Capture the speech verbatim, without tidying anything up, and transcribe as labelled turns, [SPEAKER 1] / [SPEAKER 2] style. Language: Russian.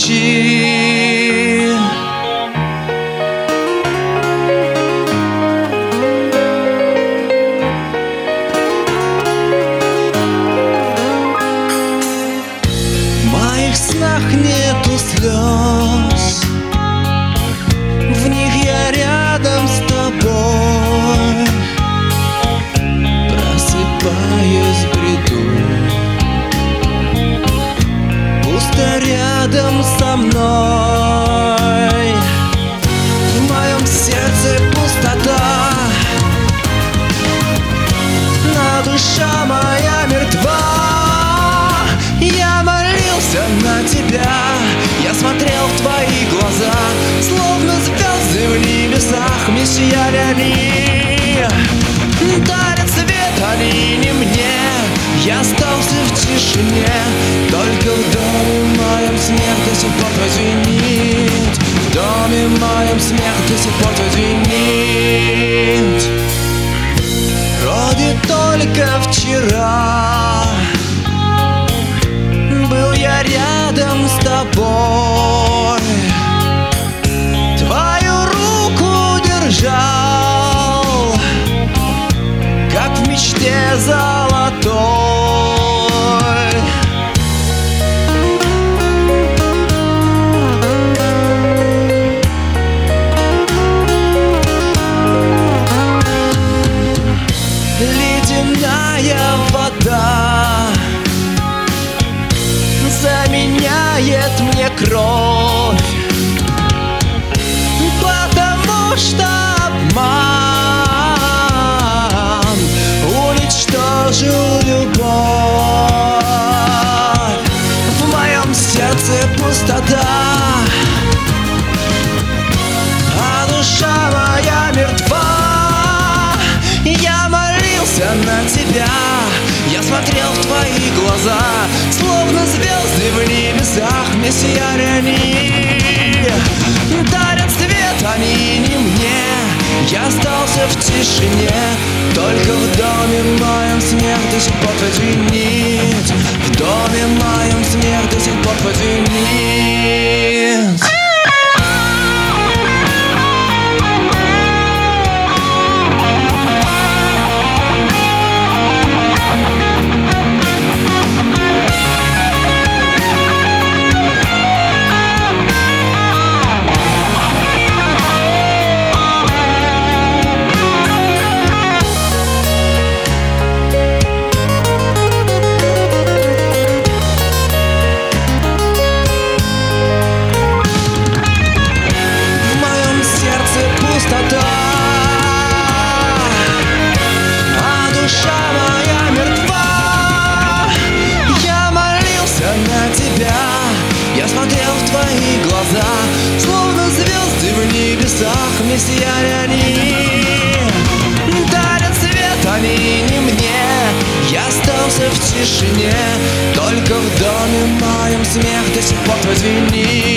[SPEAKER 1] ключи. В моих снах нету слез, в них я рядом с тобой. Просыпаюсь в бреду, пусто рядом со мной. В моем сердце пустота, но душа моя мертва. Я молился на тебя, я смотрел в твои глаза, словно звезды в небесах мечтали они. Дарят свет они не мне, я остался в тишине. Только в доме моем смех до сих пор твой звенит. В доме моем смех до сих пор твой звенит. Вроде только вчера был я рядом с тобой, твою руку держал, как в мечте золотой. Ледяная вода заменяет мне кровь, потому что обман уничтожил любовь. В моем сердце пустота, а душа моя мертва. Я молился на тебя, я смотрел в твои глаза, словно звезды в небесах мне сияли они. Дарят свет они не мне, я остался в тишине. Только в доме моем смех до сих пор твой звенит. В доме моем смех до сих пор твой звенит. Я смотрел в твои глаза, словно звезды в небесах мне сияли они. Дарят свет они не мне, я остался в тишине. Только в доме моем смех до сих пор твой звенит.